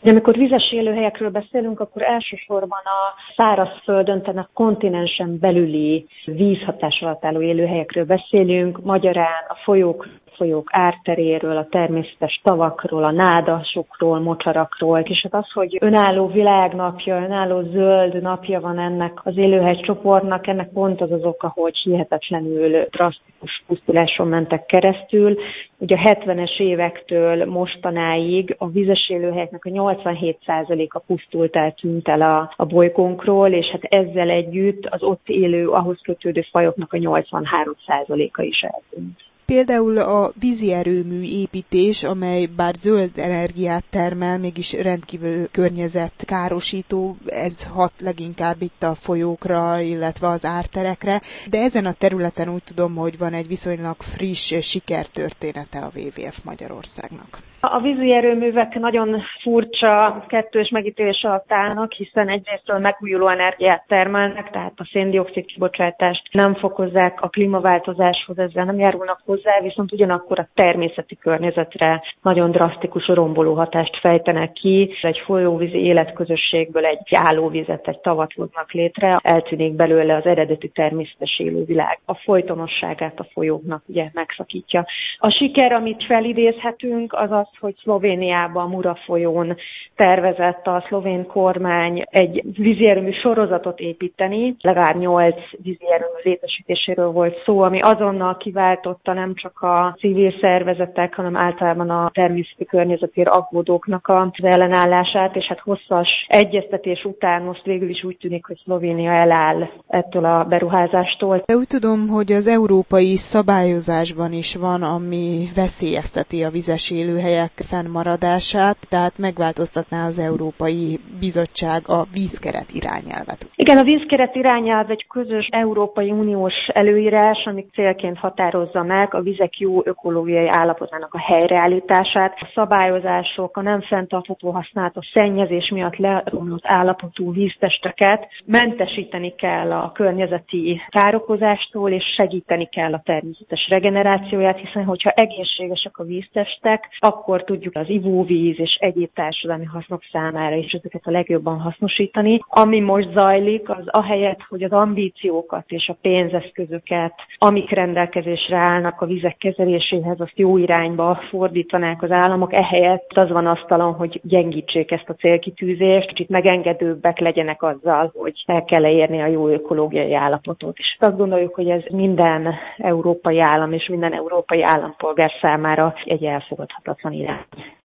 Amikor vizes élőhelyekről beszélünk, akkor elsősorban a szárazföldön, tehát a kontinensen belüli vízhatás alatt álló élőhelyekről beszélünk, magyarán a folyók árteréről, a természetes tavakról, a nádasokról, mocsarakról, és hát az, hogy önálló világnapja, önálló zöld napja van ennek az élőhelycsoportnak, ennek pont az az oka, hogy hihetetlenül drasztikus pusztuláson mentek keresztül. Ugye a 70-es évektől mostanáig a vizes élőhelyeknek a 87%-a pusztult el, tűnt el a bolygónkról, és hát ezzel együtt az ott élő, ahhoz kötődő fajoknak a 83%-a is eltűnt. Például a vízi erőmű építés, amely bár zöld energiát termel, mégis rendkívül környezetkárosító, ez hat leginkább itt a folyókra, illetve az árterekre, de ezen a területen úgy tudom, hogy van egy viszonylag friss sikertörténete a WWF Magyarországnak. A vízi erőművek nagyon furcsa kettős megítélés alatt állnak, hiszen egyrésztről megújuló energiát termelnek, tehát a szén-dioxid kibocsátást nem fokozzák, a klímaváltozáshoz ezzel nem járulnak hozzá, viszont ugyanakkor a természeti környezetre nagyon drasztikus romboló hatást fejtenek ki. Egy folyóvízi életközösségből egy állóvizet, egy tavat hoznak létre, eltűnik belőle az eredeti természetes élővilág. A folytonosságát a folyóknak ugye megszakítja. A siker, amit felidézhetünk, az az, hogy Szlovéniában, a Mura folyón tervezett a szlovén kormány egy vízierőmű sorozatot építeni. Legalább 8 vízierőmű létesítéséről volt szó, ami azonnal kiváltotta nem csak a civil szervezetek, hanem általában a természeti környezetért aggódóknak az ellenállását, és hát hosszas egyeztetés után most végül is úgy tűnik, hogy Szlovénia eláll ettől a beruházástól. De úgy tudom, hogy az európai szabályozásban is van, ami veszélyezteti a vizes élőhelyek fennmaradását, tehát megváltoztatná az Európai Bizottság a vízkeret irányelvet. Igen, a vízkeret irányelv egy közös Európai Uniós előírás, ami célként határozza meg a vizek jó ökológiai állapotának a helyreállítását. A szabályozások, a nem fenntartható használat, a szennyezés miatt leromlott állapotú víztesteket mentesíteni kell a környezeti károkozástól, és segíteni kell a természetes regenerációját, hiszen hogyha egészségesek a víztestek, akkor tudjuk az ivóvíz és egyéb társadalmi hasznok számára is ezeket a legjobban hasznosítani. Ami most zajlik, az ahelyett, hogy az ambíciókat és a pénzeszközöket, amik rendelkezésre állnak a vizek kezeléséhez, azt jó irányba fordítanák az államok, ehelyett az van asztalon, hogy gyengítsék ezt a célkitűzést, kicsit megengedőbbek legyenek azzal, hogy el kell érni a jó ökológiai állapotot. És azt gondoljuk, hogy ez minden európai állam és minden európai állampolgár számára egy elfogadhatatlan irány.